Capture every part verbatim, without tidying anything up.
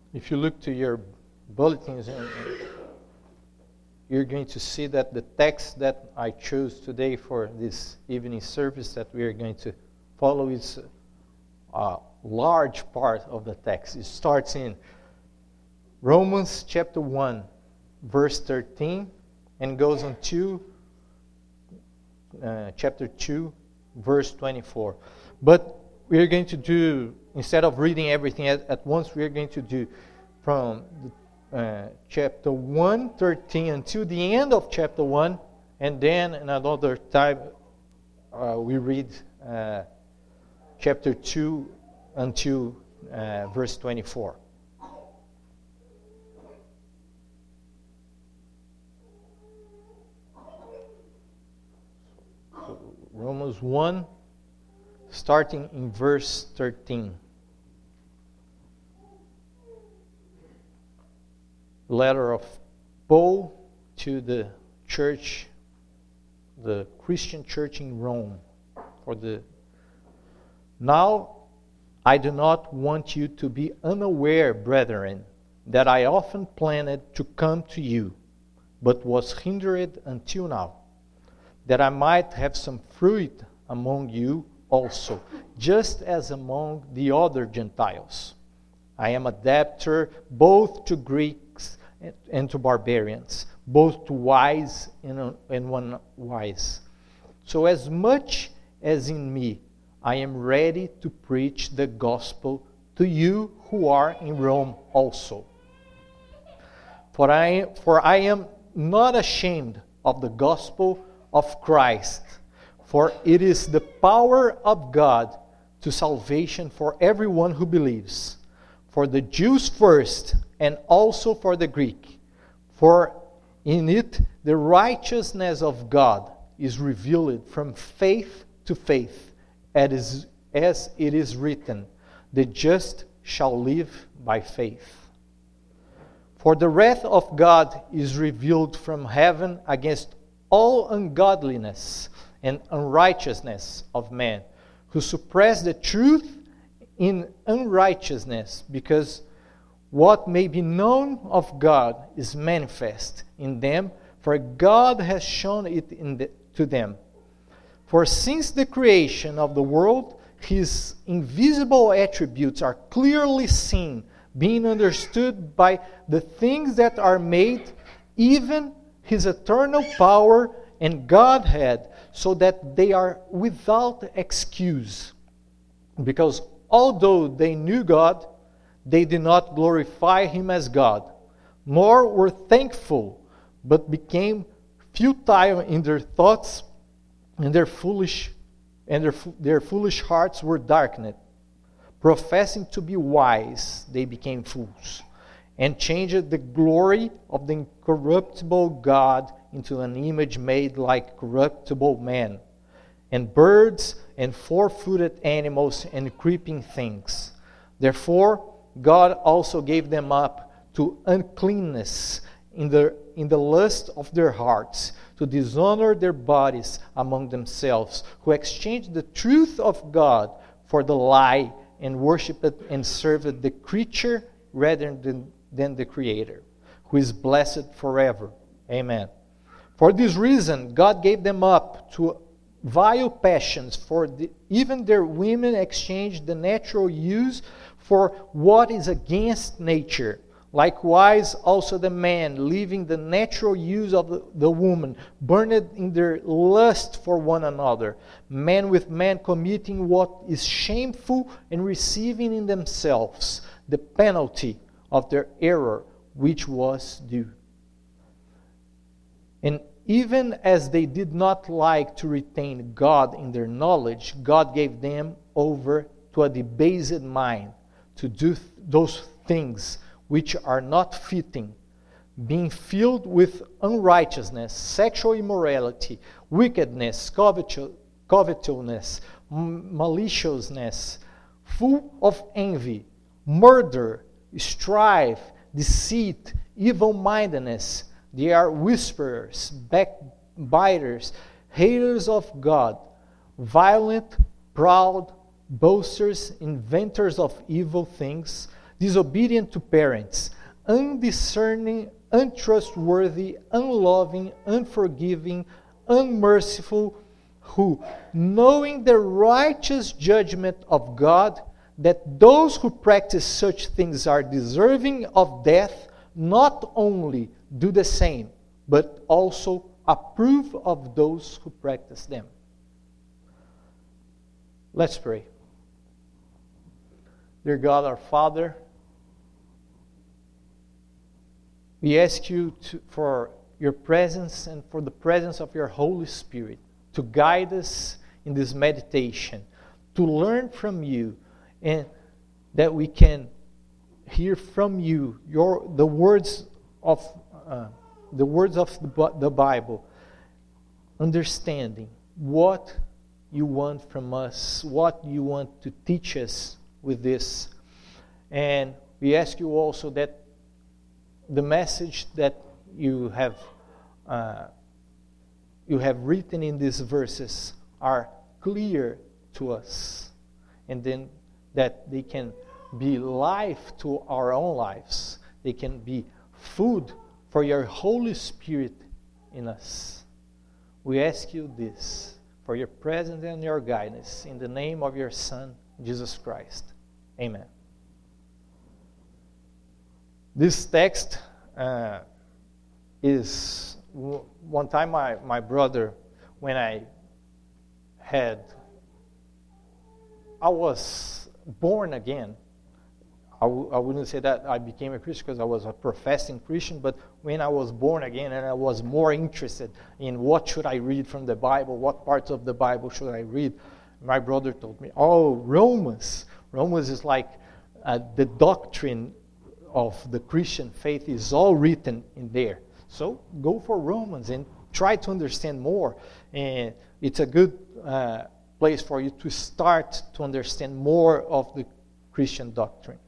If you look to your bulletins, you're going to see that the text that I chose today for this evening service that we are going to follow is a large part of the text. It starts in Romans chapter one, verse thirteen, and goes on to uh, chapter two, verse twenty-four. But we are going to do, instead of reading everything at, at once, we are going to do from the, uh, chapter one, thirteen until the end of chapter one, and then another time uh, we read uh, chapter two until uh, verse twenty-four. Romans one, starting in verse thirteen. Letter of Paul to the church, the Christian church in Rome. For the Now I do not want you to be unaware, brethren, that I often planned to come to you, but was hindered until now, that I might have some fruit among you also, just as among the other Gentiles. I am a debtor both to Greeks and to barbarians, both to wise and unwise. So as much as in me, I am ready to preach the gospel to you who are in Rome also. For I, for I am not ashamed of the gospel of Christ, for it is the power of God to salvation for everyone who believes, for the Jews first, and also for the Greek. For in it the righteousness of God is revealed from faith to faith, as it is written, the just shall live by faith. For the wrath of God is revealed from heaven against all ungodliness and unrighteousness of men, who suppress the truth in unrighteousness, because what may be known of God is manifest in them, for God has shown it in the, to them. For since the creation of the world, His invisible attributes are clearly seen, being understood by the things that are made, even His eternal power and Godhead, so that they are without excuse. Because although they knew God, they did not glorify Him as God, nor were thankful, but became futile in their thoughts, and their foolish and their, their foolish hearts were darkened. Professing to be wise, they became fools, and changed the glory of the incorruptible God into an image made like corruptible man, and birds, and four-footed animals, and creeping things. Therefore, God also gave them up to uncleanness in the, in the lust of their hearts, to dishonor their bodies among themselves, who exchanged the truth of God for the lie, and worshipped and served the creature rather than, than the Creator, who is blessed forever. Amen. For this reason, God gave them up to vile passions, for the, even their women exchanged the natural use for what is against nature. Likewise, also the man, leaving the natural use of the, the woman, burned in their lust for one another, man with man committing what is shameful, and receiving in themselves the penalty of their error, which was due. And even as they did not like to retain God in their knowledge, God gave them over to a debased mind, to do th- those things which are not fitting, being filled with unrighteousness, sexual immorality, wickedness, covetous, covetousness, maliciousness, full of envy, murder, strife, deceit, evil-mindedness. They are whisperers, backbiters, haters of God, violent, proud, boasters, inventors of evil things, disobedient to parents, undiscerning, untrustworthy, unloving, unforgiving, unmerciful, who, knowing the righteous judgment of God, that those who practice such things are deserving of death, not only do the same, but also approve of those who practice them. Let's pray. Dear God, our Father, we ask you to, for your presence and for the presence of your Holy Spirit to guide us in this meditation, to learn from you, and that we can hear from you your the words of uh, the words of the, the Bible, understanding what you want from us, what you want to teach us with this. And we ask you also that the message that you have uh, you have written in these verses are clear to us, and then that they can be life to our own lives. They can be food for your Holy Spirit in us. We ask you this for your presence and your guidance in the name of your Son, Jesus Christ. Amen. This text uh, is, one time my, my brother, when I had, I was born again. I, w- I wouldn't say that I became a Christian because I was a professing Christian, but when I was born again and I was more interested in what should I read from the Bible, what parts of the Bible should I read, my brother told me, oh, Romans. Romans is like uh, the doctrine of the Christian faith is all written in there. So go for Romans and try to understand more. And it's a good uh, place for you to start to understand more of the Christian doctrine.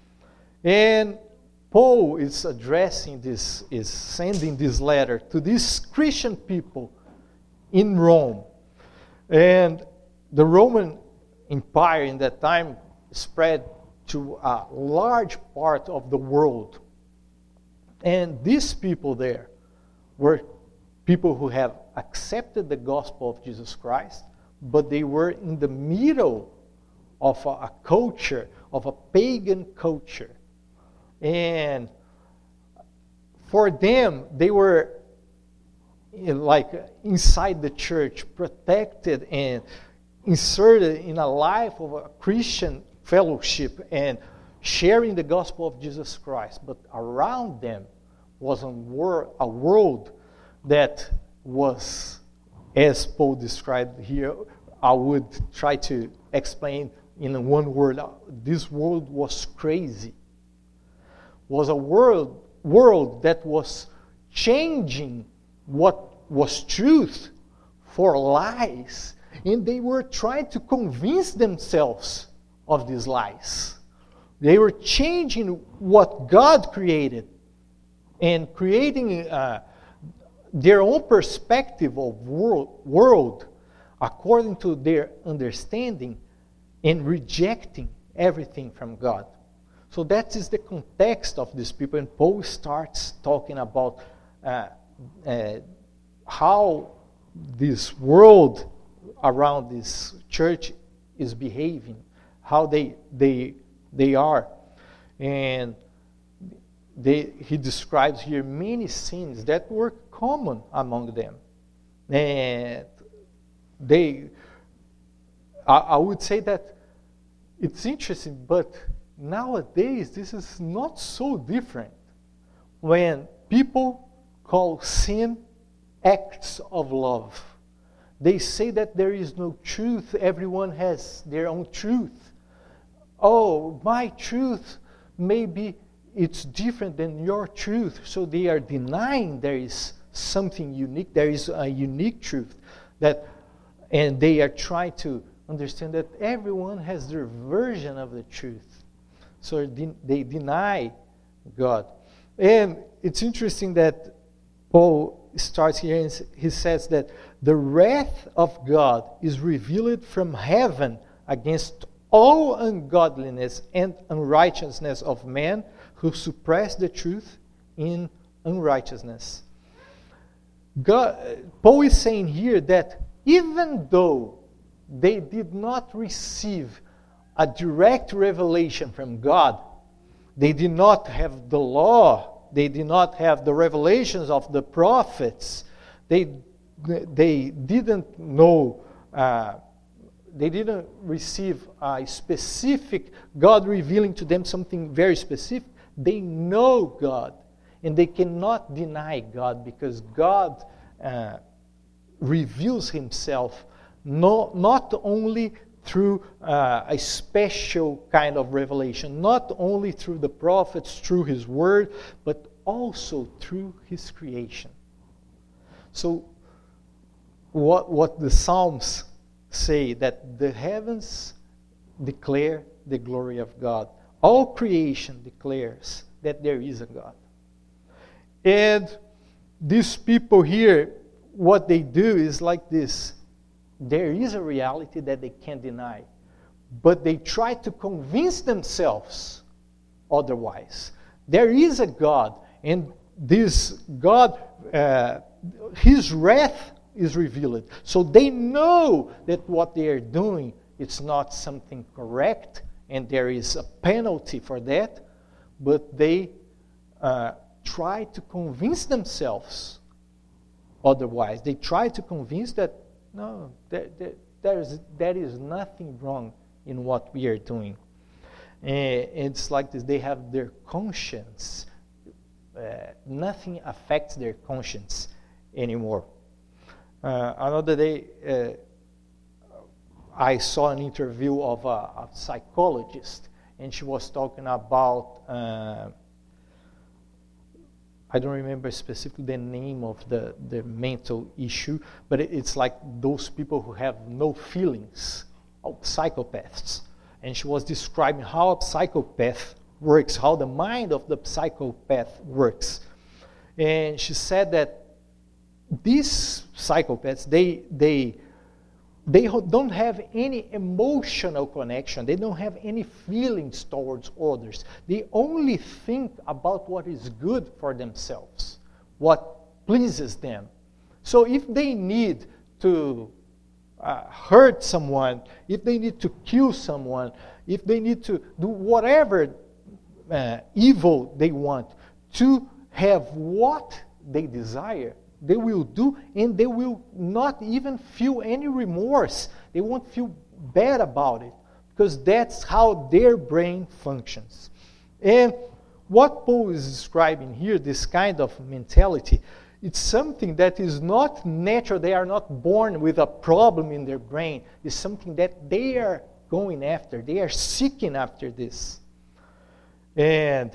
And Paul is addressing this, is sending this letter to these Christian people in Rome. And the Roman Empire in that time spread to a large part of the world. And these people there were people who have accepted the gospel of Jesus Christ, but they were in the middle of a, a culture, of a pagan culture. And for them, they were in, like inside the church, protected and inserted in a life of a Christian fellowship and sharing the gospel of Jesus Christ. But around them was a, wor- a world that was, as Paul described here, I would try to explain in one word. This world was crazy. Was a world world that was changing what was truth for lies, and they were trying to convince themselves of these lies. They were changing what God created and creating uh, their own perspective of world, world according to their understanding and rejecting everything from God. So that is the context of these people. And Paul starts talking about uh, uh, how this world around this church is behaving, how they they they are. And they, he describes here many sins that were common among them. And they, I, I would say that it's interesting, but nowadays, this is not so different. When people call sin acts of love, they say that there is no truth. Everyone has their own truth. Oh, my truth, maybe it's different than your truth. So they are denying there is something unique. There is a unique truth. that, And they are trying to understand that everyone has their version of the truth. So they deny God. And it's interesting that Paul starts here and he says that the wrath of God is revealed from heaven against all ungodliness and unrighteousness of men who suppress the truth in unrighteousness. God, Paul is saying here that even though they did not receive a direct revelation from God, they did not have the law, they did not have the revelations of the prophets, they, they didn't know, uh, they didn't receive a specific, God revealing to them something very specific. They know God, and they cannot deny God, because God uh, reveals himself no, not only through uh, a special kind of revelation, not only through the prophets, through his word, but also through his creation. So what, what the Psalms say, that the heavens declare the glory of God. All creation declares that there is a God. And these people here, what they do is like this. There is a reality that they can't deny, but they try to convince themselves otherwise. There is a God, and this God, uh, his wrath is revealed. So they know that what they are doing is not something correct, and there is a penalty for that, but they uh, try to convince themselves otherwise. They try to convince that, no, there, there, there, is, there is nothing wrong in what we are doing. And it's like this, they have their conscience. Uh, nothing affects their conscience anymore. Uh, another day, uh, I saw an interview of a, a psychologist, and she was talking about, uh, I don't remember specifically the name of the, the mental issue, but it, it's like those people who have no feelings, psychopaths. And she was describing how a psychopath works, how the mind of the psychopath works. And she said that these psychopaths, they they they don't have any emotional connection. They don't have any feelings towards others. They only think about what is good for themselves, what pleases them. So if they need to uh, hurt someone, if they need to kill someone, if they need to do whatever uh, evil they want to have what they desire, they will do, and they will not even feel any remorse. They won't feel bad about it, because that's how their brain functions. And what Paul is describing here, this kind of mentality, it's something that is not natural. They are not born with a problem in their brain. It's something that they are going after. They are seeking after this. And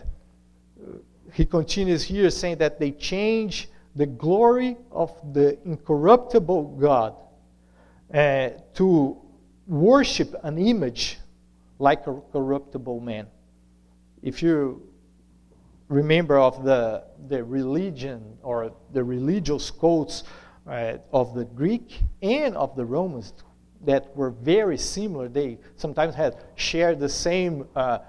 he continues here saying that they change the glory of the incorruptible God uh, to worship an image like a corruptible man. If you remember of the, the religion or the religious codes uh, of the Greek and of the Romans that were very similar, they sometimes had shared the same uh, uh,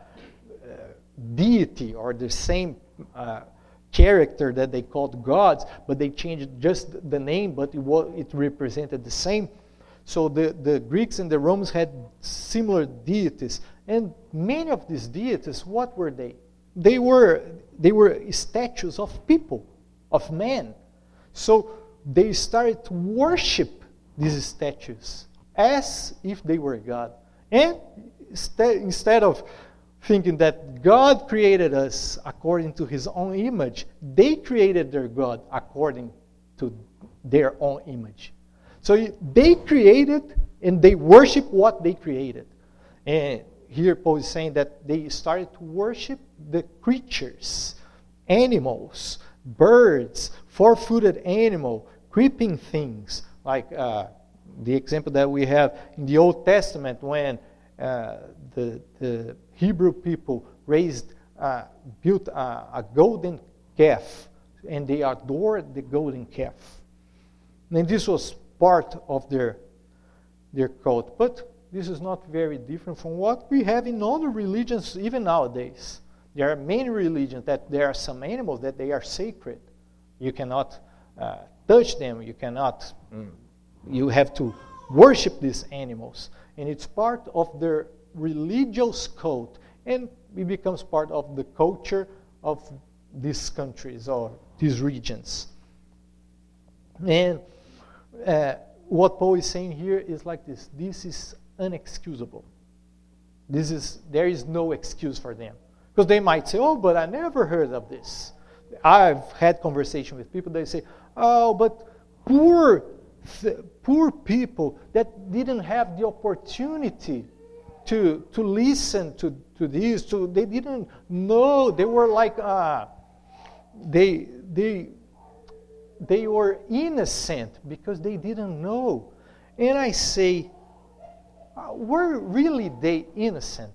deity or the same uh, character that they called gods, but they changed just the name, but it, was, it represented the same. So the, the Greeks and the Romans had similar deities. And many of these deities, what were they? They were, they were statues of people, of men. So they started to worship these statues as if they were God. And instead, instead of thinking that God created us according to his own image, they created their God according to their own image. So they created and they worship what they created. And here Paul is saying that they started to worship the creatures, animals, birds, four-footed animal, creeping things, like uh, the example that we have in the Old Testament when uh, the, the Hebrew people raised, uh, built a, a golden calf, and they adored the golden calf. And this was part of their, their cult. But this is not very different from what we have in other religions even nowadays. There are many religions that there are some animals that they are sacred. You cannot uh, touch them. You cannot, mm, you have to worship these animals. And it's part of their religious code. And it becomes part of the culture of these countries or these regions. And uh, what Paul is saying here is like this. This is unexcusable. This is, there is no excuse for them. Because they might say, oh, but I never heard of this. I've had conversation with people, they say, oh, but poor, th- poor people that didn't have the opportunity to, to listen to, to this, to, they didn't know, they were like, uh, they, they, they were innocent because they didn't know. And I say, were really they innocent?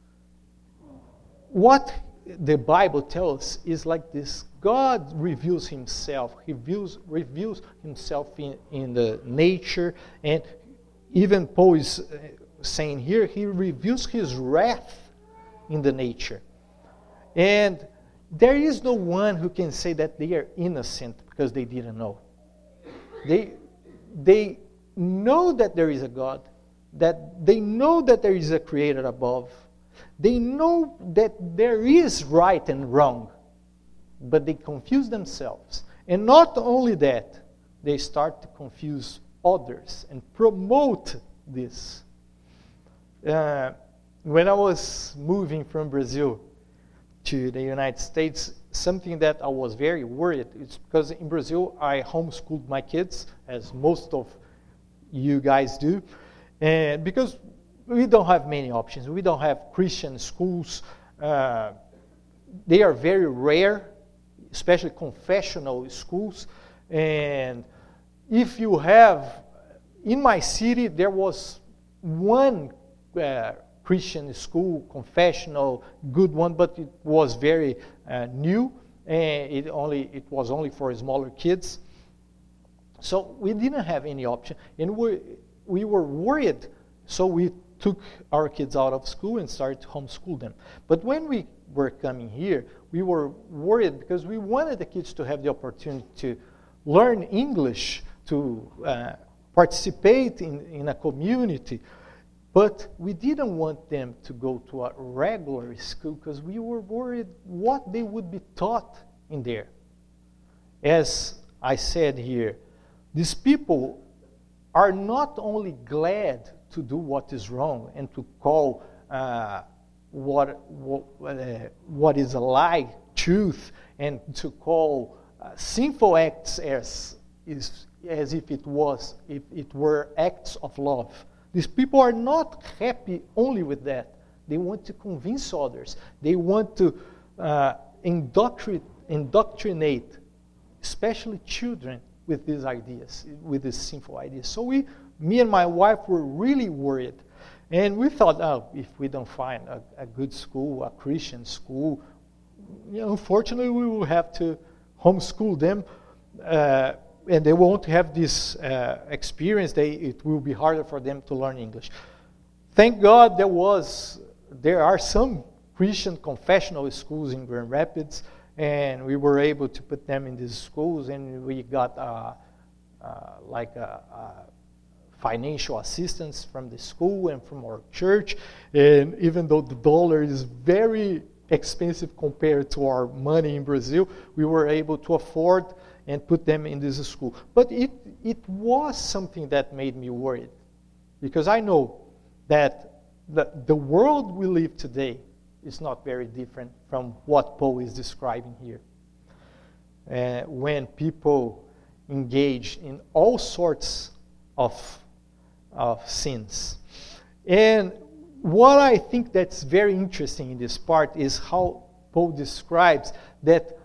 What the Bible tells us is like this. God reveals himself. He reveals, reveals himself in, in the nature. And even Paul is saying here, he reveals his wrath in the nature. And there is no one who can say that they are innocent because they didn't know. They, they know that there is a God, that they know that there is a creator above. They know that there is right and wrong, but they confuse themselves. And not only that, they start to confuse others and promote this. Uh, when I was moving from Brazil to the United States, something that I was very worried is because in Brazil I homeschooled my kids, as most of you guys do, and because we don't have many options. We don't have Christian schools. Uh, they are very rare, especially confessional schools. And if you have, in my city, there was one uh, Christian school, confessional, good one, but it was very uh, new, and it only it was only for smaller kids. So we didn't have any option, and we we were worried. So we took our kids out of school and started to homeschool them. But when we were coming here, we were worried because we wanted the kids to have the opportunity to learn English, to uh, participate in, in a community. But we didn't want them to go to a regular school because we were worried what they would be taught in there. As I said here, these people are not only glad to do what is wrong and to call uh, what, what, uh, what is a lie truth, and to call uh, sinful acts as, is, as if it was, if it were acts of love. These people are not happy only with that. They want to convince others. They want to uh, indoctrinate, indoctrinate, especially children, with these ideas, with these sinful ideas. So we, me and my wife were really worried. And we thought, oh, if we don't find a, a good school, a Christian school, you know, unfortunately we will have to homeschool them. Uh, and they won't have this uh, experience. They, it will be harder for them to learn English. Thank God there was, there are some Christian confessional schools in Grand Rapids, and we were able to put them in these schools, and we got uh, uh, like a, a financial assistance from the school and from our church. And even though the dollar is very expensive compared to our money in Brazil, we were able to afford and put them in this school. But it, it was something that made me worried, because I know that the, the world we live today is not very different from what Paul is describing here. Uh, when people engage in all sorts of, of sins. And what I think that's very interesting in this part is how Paul describes that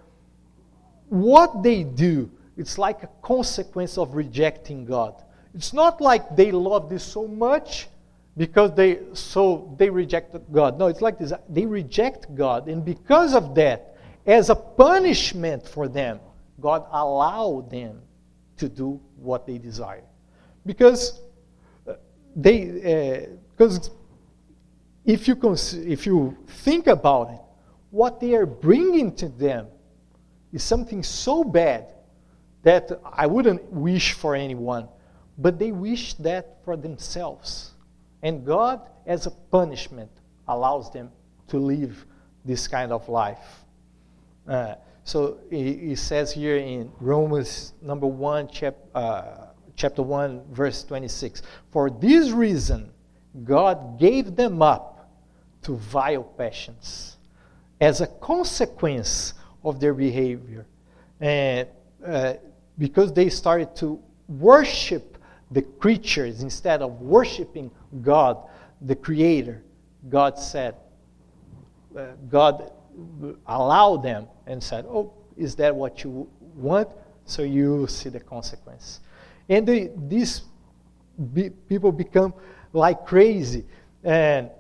what they do, it's like a consequence of rejecting God. It's not like they love this so much because they so they rejected God. No, it's like this. They reject God, and because of that, as a punishment for them, God allowed them to do what they desire. Because they, because uh, if you cons- if you think about it, what they are bringing to them is something so bad that I wouldn't wish for anyone, but they wish that for themselves. And God, as a punishment, allows them to live this kind of life. Uh, so he, he says here in Romans number one, chap, uh, chapter one, verse twenty-six, for this reason God gave them up to vile passions as a consequence of their behavior. And uh, because they started to worship the creatures instead of worshiping God, the Creator, God said, uh, God allowed them and said, oh, is that what you want? So you see the consequence. And they, these be, people become like crazy. And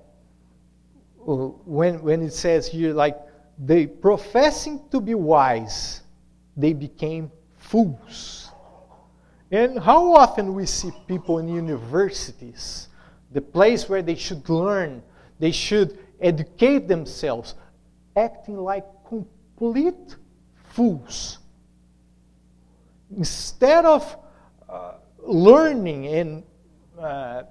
when, when it says here, like, they professing to be wise, they became fools. And how often we see people in universities, the place where they should learn, they should educate themselves, acting like complete fools. Instead of uh, learning and uh,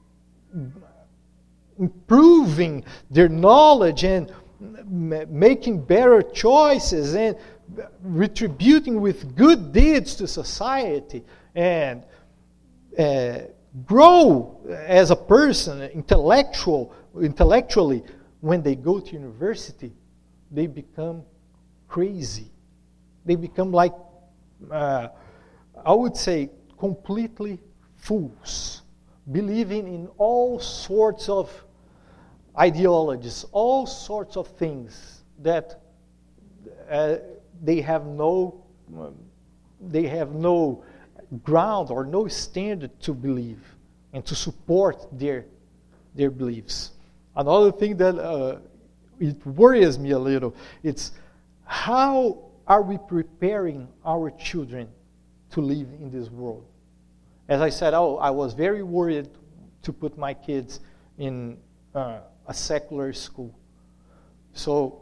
improving their knowledge and m- making better choices and retributing with good deeds to society and uh, grow as a person, intellectual, intellectually, when they go to university, they become crazy. They become like, uh, I would say, completely fools, believing in all sorts of ideologies, all sorts of things that uh, they have no, um, they have no ground or no standard to believe and to support their their beliefs. Another thing that uh, it worries me a little, it's how are we preparing our children to live in this world? As I said, oh, I was very worried to put my kids in uh, a secular school. So,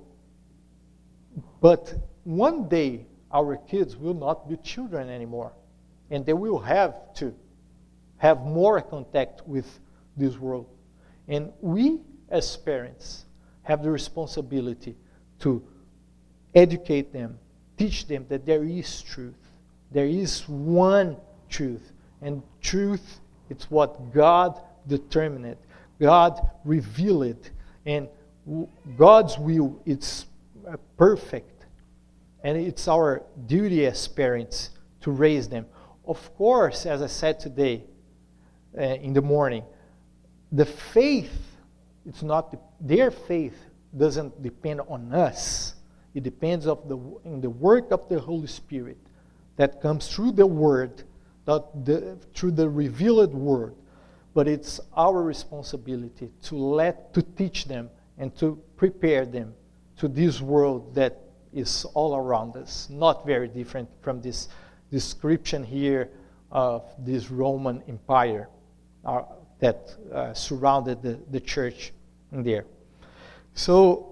but one day our kids will not be children anymore, and they will have to have more contact with this world. And we, as parents, have the responsibility to educate them, teach them that there is truth. There is one truth. And truth, it's what God determined it. God revealed it. And God's will, it's perfect. And it's our duty as parents to raise them. Of course, as I said today uh, in the morning, the faith, it's not the, their faith doesn't depend on us. It depends of the in the work of the Holy Spirit that comes through the Word, not the, through the revealed Word. But it's our responsibility to let to teach them and to prepare them to this world that is all around us, not very different from this description here of this Roman Empire uh, that uh, surrounded the, the church in there. So,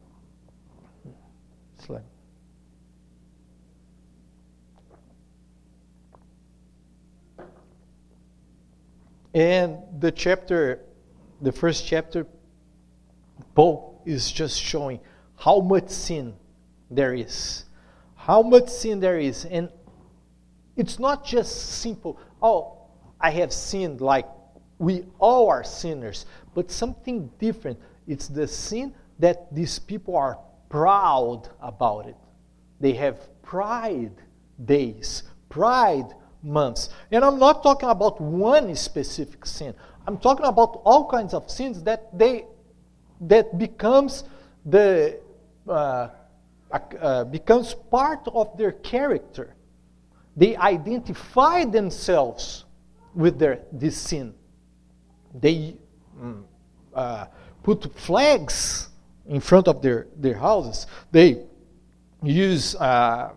and the chapter, the first chapter, Paul is just showing how much sin there is. How much sin there is. And it's not just simple, oh, I have sinned, like we all are sinners, but something different. It's the sin that these people are proud about it. They have pride days, pride months. And I'm not talking about one specific sin. I'm talking about all kinds of sins that they that becomes the uh, uh, becomes part of their character. They identify themselves with their this sin. They mm, uh, put flags in front of their, their houses. They use uh,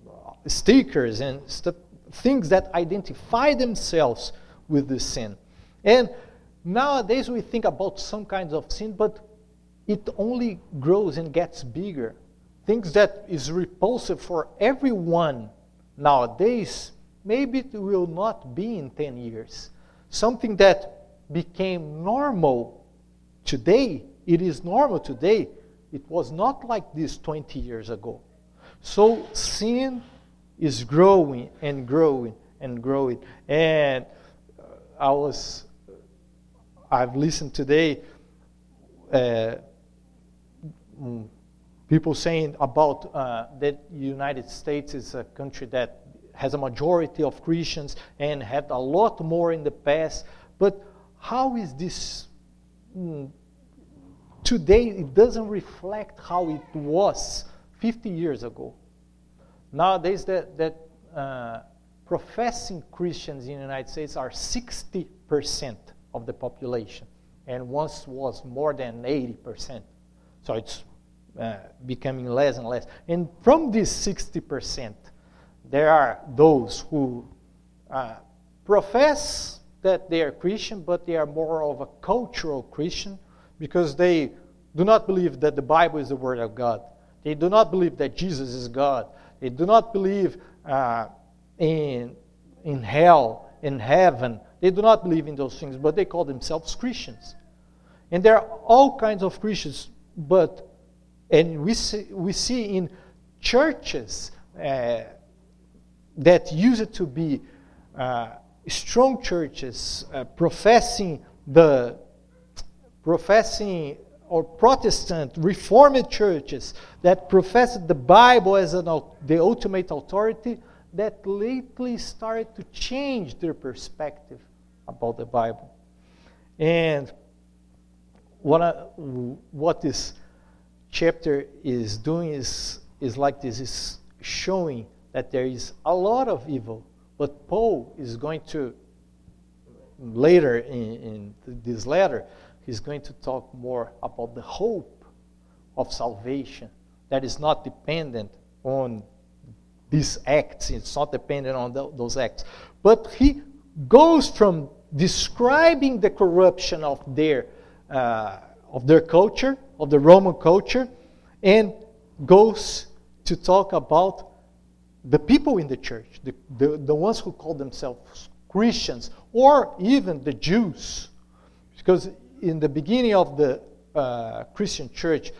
stickers and stuff, things that identify themselves with the sin. And nowadays we think about some kinds of sin, but it only grows and gets bigger. Things that is repulsive for everyone nowadays, maybe it will not be in ten years. Something that became normal today, it is normal today, it was not like this twenty years ago. So sin is growing and growing and growing. And I was, I've listened today, uh, people saying about uh, that the United States is a country that has a majority of Christians and had a lot more in the past. But how is this mm, today? It doesn't reflect how it was fifty years ago. Nowadays, that, that uh, professing Christians in the United States are sixty percent of the population, and once was more than eighty percent. So it's uh, becoming less and less. And from this sixty percent, there are those who uh, profess that they are Christian, but they are more of a cultural Christian because they do not believe that the Bible is the Word of God. They do not believe that Jesus is God. They do not believe uh, in, in hell, in heaven. They do not believe in those things, but they call themselves Christians. And there are all kinds of Christians, but and we see, we see in churches uh, that used to be uh, strong churches uh, professing the professing or Protestant Reformed churches that professed the Bible as an, the ultimate authority, that lately started to change their perspective about the Bible. And what I, what this chapter is doing is is like this: is showing that there is a lot of evil, but Paul is going to later in, in this letter, he's going to talk more about the hope of salvation that is not dependent on these acts. It's not dependent on the, those acts. But he goes from describing the corruption of their uh, of their culture, of the Roman culture, and goes to talk about the people in the church, the, the, the ones who call themselves Christians, or even the Jews. Because in the beginning of the uh, Christian church,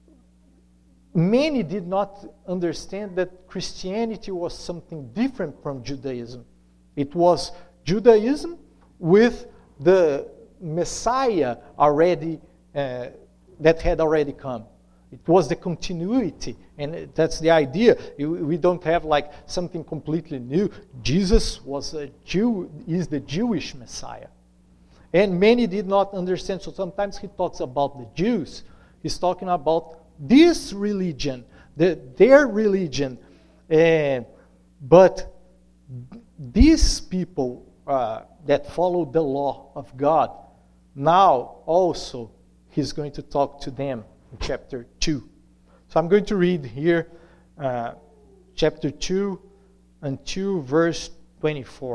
many did not understand that Christianity was something different from Judaism. It was Judaism with the Messiah already, uh, that had already come. It was the continuity, and that's the idea. We don't have like something completely new. Jesus was a Jew, is the Jewish Messiah. And many did not understand, so sometimes he talks about the Jews. He's talking about this religion, the, their religion. Uh, but these people uh, that follow the law of God, now also he's going to talk to them in chapter two. So I'm going to read here uh, chapter two until verse twenty-four.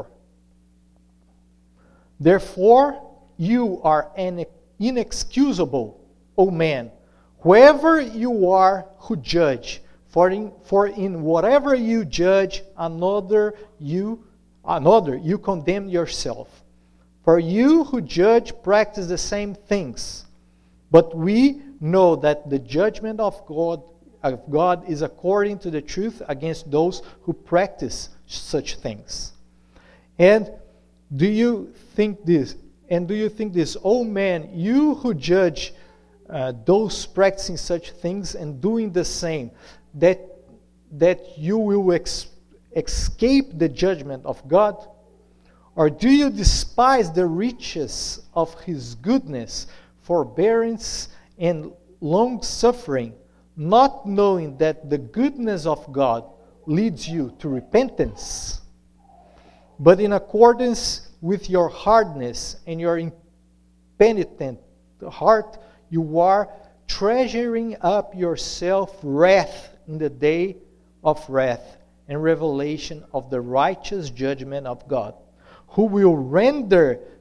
Therefore, you are inexcusable, O man, whoever you are who judge, for in, for in whatever you judge another, you another you condemn yourself. For you who judge practice the same things. But we know that the judgment of God of God is according to the truth against those who practice such things. And do you think this? And do you think this, oh man, you who judge uh, those practicing such things and doing the same, that that you will ex- escape the judgment of God? Or do you despise the riches of His goodness, forbearance, and long-suffering, not knowing that the goodness of God leads you to repentance? But in accordance with your hardness and your impenitent heart, you are treasuring up yourself wrath in the day of wrath and revelation of the righteous judgment of God, who will render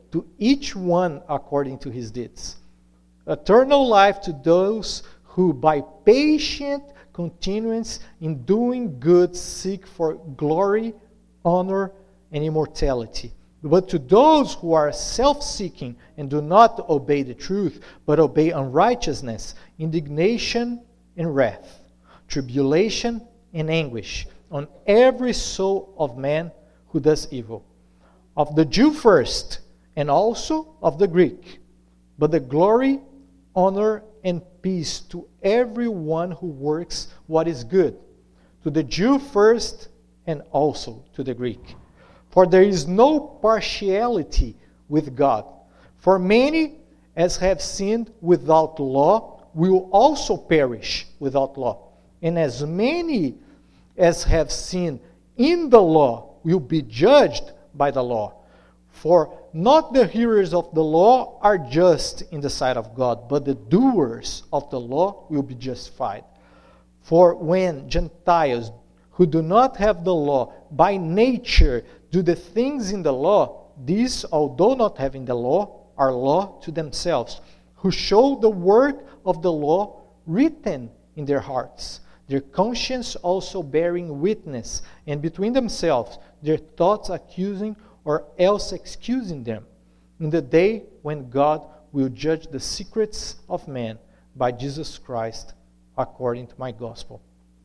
to each one according to his deeds. Eternal life to those who by patient continuance in doing good seek for glory, honor, and immortality. But to those who are self-seeking and do not obey the truth, but obey unrighteousness, indignation and wrath, tribulation and anguish on every soul of man who does evil, of the Jew first, and also of the Greek. But the glory, honor, and peace to everyone who works what is good, to the Jew first, and also to the Greek. For there is no partiality with God. For many, as have sinned without law, will also perish without law. And as many as have sinned in the law will be judged by the law. For not the hearers of the law are just in the sight of God, but the doers of the law will be justified. For when Gentiles who do not have the law by nature do the things in the law, these, although not having the law, are law to themselves, who show the work of the law written in their hearts, their conscience also bearing witness, and between themselves their thoughts accusing or else excusing them, in the day when God will judge the secrets of men by Jesus Christ, according to my gospel.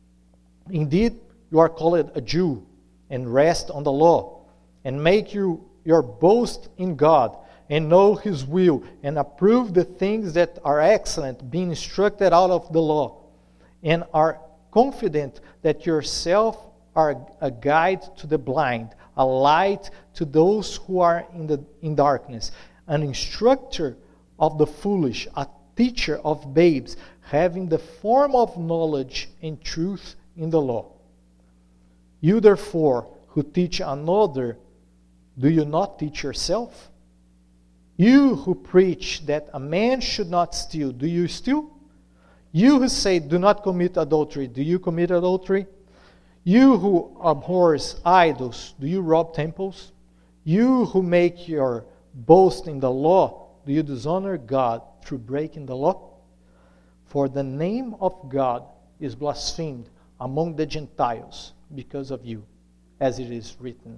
Indeed, you are called a Jew, and rest on the law, and make you your boast in God, and know His will, and approve the things that are excellent, being instructed out of the law, and are confident that yourself are a guide to the blind, a light to those who are in the in darkness, an instructor of the foolish, a teacher of babes, having the form of knowledge and truth in the law. You therefore, who teach another, do you not teach yourself? You who preach that a man should not steal, do you steal? You who say, do not commit adultery, do you commit adultery? You who abhors idols, do you rob temples? You who make your boast in the law, do you dishonor God through breaking the law? For the name of God is blasphemed among the Gentiles because of you, as it is written.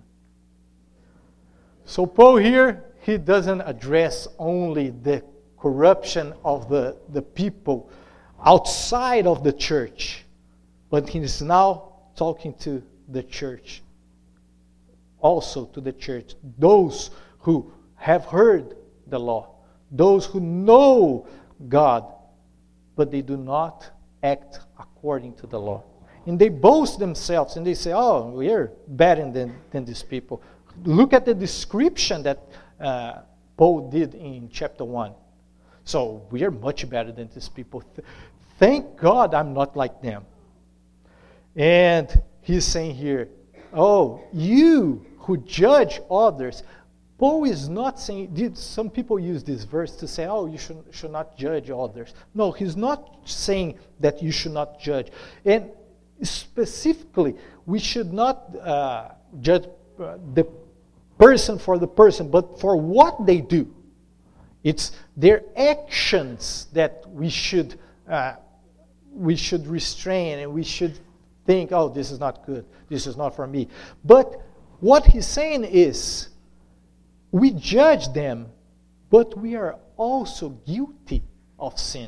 So Paul here, he doesn't address only the corruption of the, the people outside of the church, but he is now talking to the church, also to the church, those who have heard the law, those who know God, but they do not act according to the law. And they boast themselves and they say, oh, we're better than, than these people. Look at the description that uh, Paul did in chapter one. So we are much better than these people. Thank God I'm not like them. And he's saying here, oh, you who judge others. Paul is not saying, some people use this verse to say, oh, you should, should not judge others. No, he's not saying that you should not judge. And specifically, we should not uh, judge uh, the person for the person, but for what they do. It's their actions that we should uh, we should restrain, and we should think, oh, this is not good, this is not for me. But what he's saying is, we judge them, but we are also guilty of sin.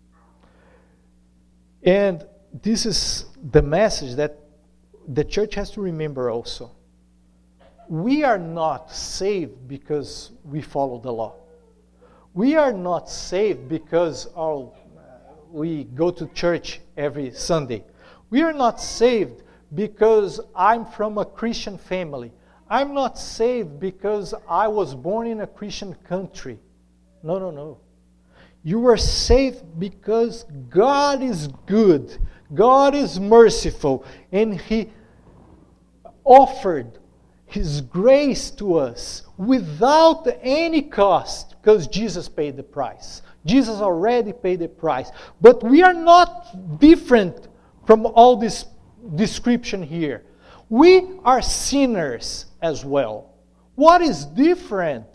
And this is the message that the church has to remember also. We are not saved because we follow the law. We are not saved because oh, we go to church every Sunday. We are not saved because I'm from a Christian family. I'm not saved because I was born in a Christian country. No, no, no. You are saved because God is good. God is merciful. And He offered His grace to us without any cost, because Jesus paid the price. Jesus already paid the price. But we are not different from all this description here. We are sinners as well. What is different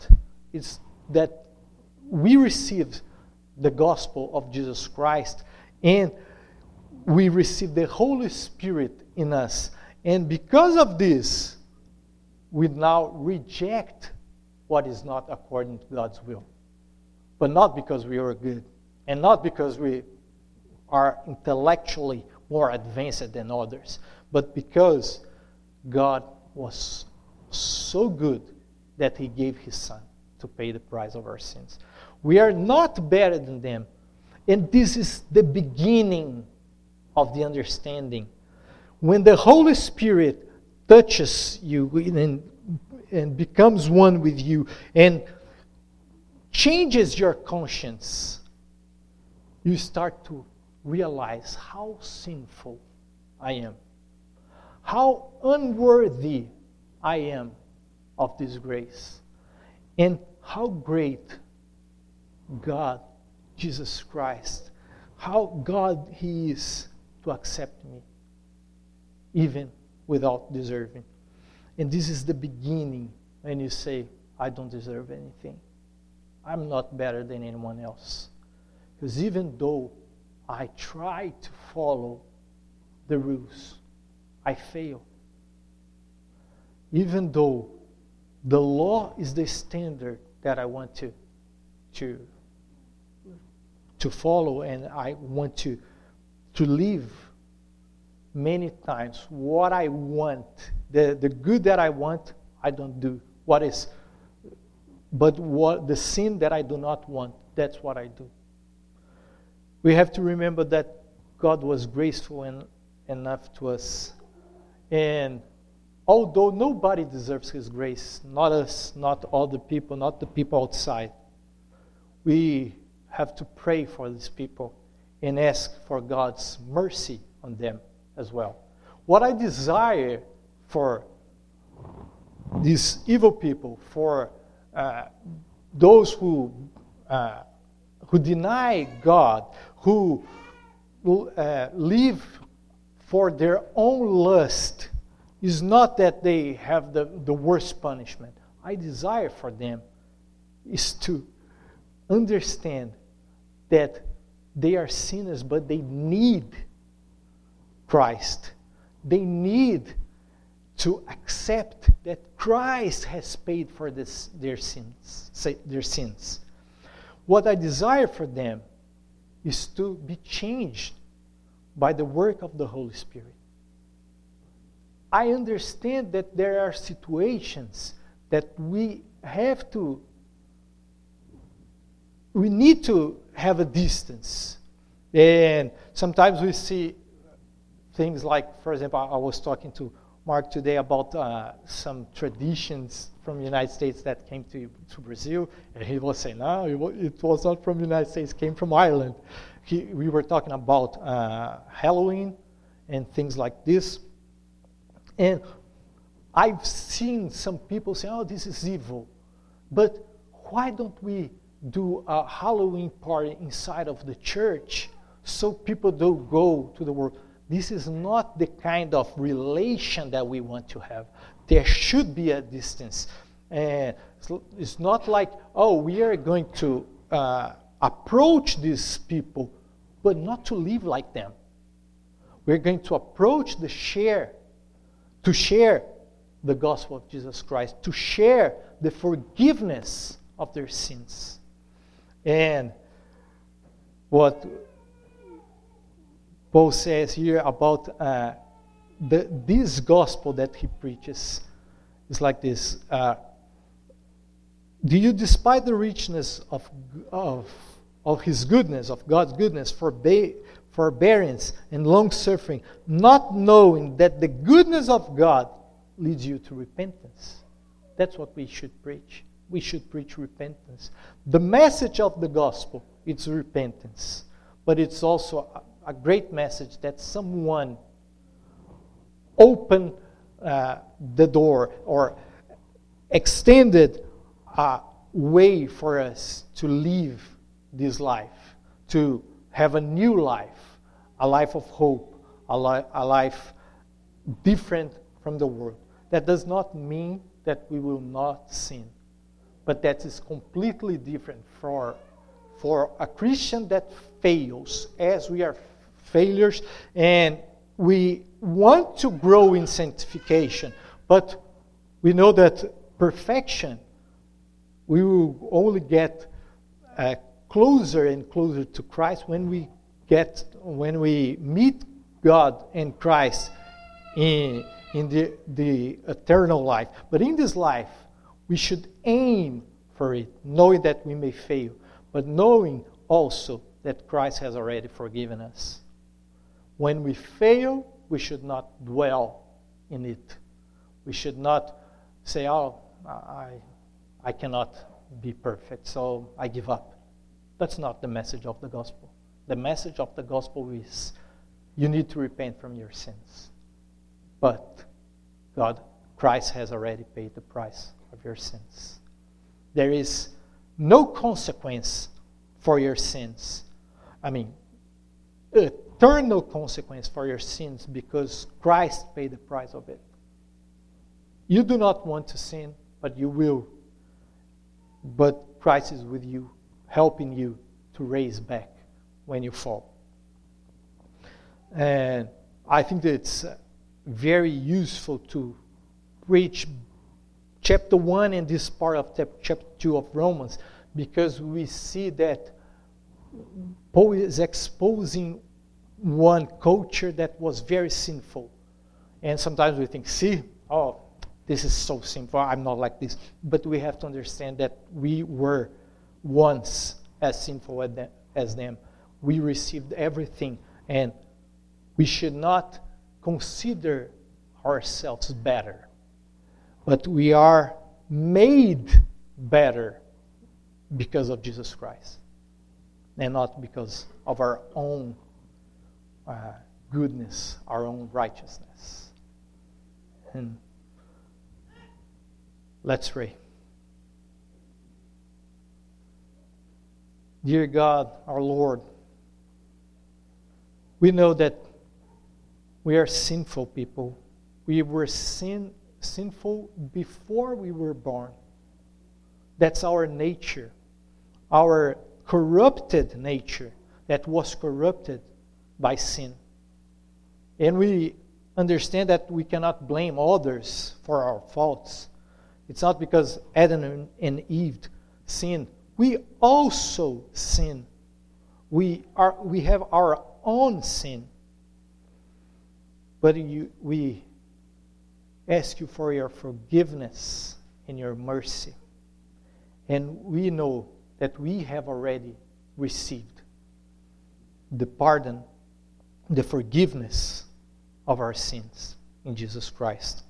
It's that we received the gospel of Jesus Christ, and we receive the Holy Spirit in us. And because of this, we now reject what is not according to God's will. But not because we are good, and not because we are intellectually more advanced than others, but because God was so good that He gave His Son to pay the price of our sins. We are not better than them. And this is the beginning of the understanding. When the Holy Spirit touches you and, and becomes one with you and changes your conscience, you start to realize how sinful I am, how unworthy I am of this grace, and how great God, Jesus Christ, how God He is to accept me, even without deserving. And this is the beginning when you say, I don't deserve anything. I'm not better than anyone else. Because even though I try to follow the rules, I fail. Even though the law is the standard that I want to, to, to follow and I want to, to live, many times what I want, the, the good that I want, I don't do. What is, but what the sin that I do not want, that's what I do. We have to remember that God was graceful en- enough to us. And although nobody deserves His grace, not us, not all the people, not the people outside, we have to pray for these people and ask for God's mercy on them as well. What I desire for these evil people, for uh, those who uh, who deny God, who uh, live for their own lust, is not that they have the, the worst punishment. I desire for them is to understand that they are sinners, but they need Christ. They need to accept that Christ has paid for this, their sins, their sins. What I desire for them is to be changed by the work of the Holy Spirit. I understand that there are situations that we have to, we need to have a distance. And sometimes we see things like, for example, I was talking to Mark today about uh, some traditions from the United States that came to, to Brazil, and he was saying, no, it was, it was not from the United States, it came from Ireland. He, we were talking about uh, Halloween and things like this. And I've seen some people say, oh, this is evil. But why don't we do a Halloween party inside of the church so people don't go to the world? This is not the kind of relation that we want to have. There should be a distance. And it's not like, oh, we are going to uh, approach these people, but not to live like them. We're going to approach the share, to share the gospel of Jesus Christ, to share the forgiveness of their sins. And what Paul says here about uh, the, this gospel that he preaches is like this. Uh, Do you despise the richness of, of, of His goodness, of God's goodness, forbear, forbearance and long-suffering, not knowing that the goodness of God leads you to repentance? That's what we should preach. We should preach repentance. The message of the gospel, it's repentance. But it's also a, a great message that someone opened uh, the door or extended a way for us to live this life, to have a new life, a life of hope, a, li- a life different from the world. That does not mean that we will not sin, But that is completely different for, for a Christian that fails, as we are failures, and we want to grow in sanctification, but we know that perfection, we will only get uh, closer and closer to Christ when we get when we meet God and Christ in in the, the eternal life. But in this life, we should aim for it, knowing that we may fail, but knowing also that Christ has already forgiven us. When we fail, we should not dwell in it. We should not say, oh, I, I cannot be perfect, so I give up. That's not the message of the gospel. The message of the gospel is you need to repent from your sins. But God, Christ has already paid the price of your sins. There is no consequence for your sins. I mean, eternal consequence for your sins because Christ paid the price of it. You do not want to sin, but you will. But Christ is with you, helping you to raise back when you fall. And I think that it's very useful to reach chapter one and this part of chapter two of Romans, because we see that Paul is exposing one culture that was very sinful. And sometimes we think, see, oh, this is so sinful, I'm not like this. But we have to understand that we were once as sinful as them. We received everything, and we should not consider ourselves better. But we are made better because of Jesus Christ, and not because of our own uh, goodness, our own righteousness. And let's pray. Dear God, our Lord, we know that we are sinful people. We were sin, sinful before we were born. That's our nature, our corrupted nature that was corrupted by sin. And we understand that we cannot blame others for our faults. It's not because Adam and Eve sinned. We also sin. We are. We have our own sin. But you, we ask you for your forgiveness and your mercy. And we know that we have already received the pardon, the forgiveness of our sins in Jesus Christ.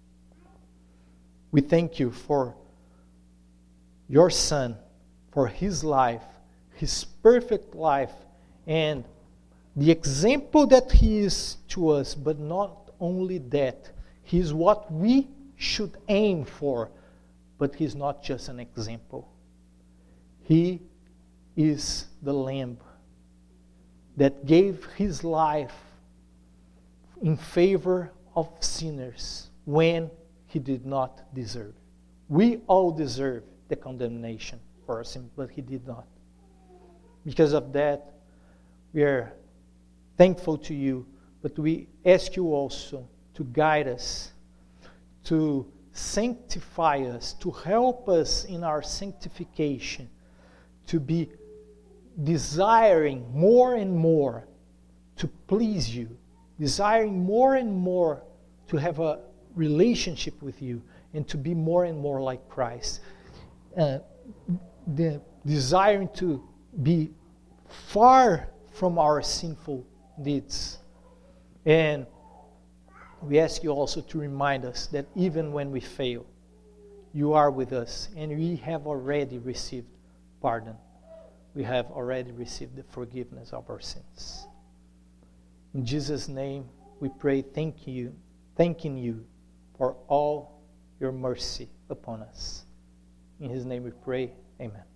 We thank you for your Son, for His life, His perfect life, and the example that He is to us. But not only that, He is what we should aim for, but He is not just an example. He is the Lamb that gave His life in favor of sinners when He did not deserve. We all deserve the condemnation for our sin, but He did not. Because of that, we are thankful to you, but we ask you also to guide us, to sanctify us, to help us in our sanctification, to be desiring more and more to please you, desiring more and more to have a relationship with you, and to be more and more like Christ. Uh, the desiring to be far from our sinful deeds. And we ask you also to remind us that even when we fail, you are with us, and we have already received pardon. We have already received the forgiveness of our sins. In Jesus' name, we pray, thank you, thanking you for all your mercy upon us. In His name we pray, amen.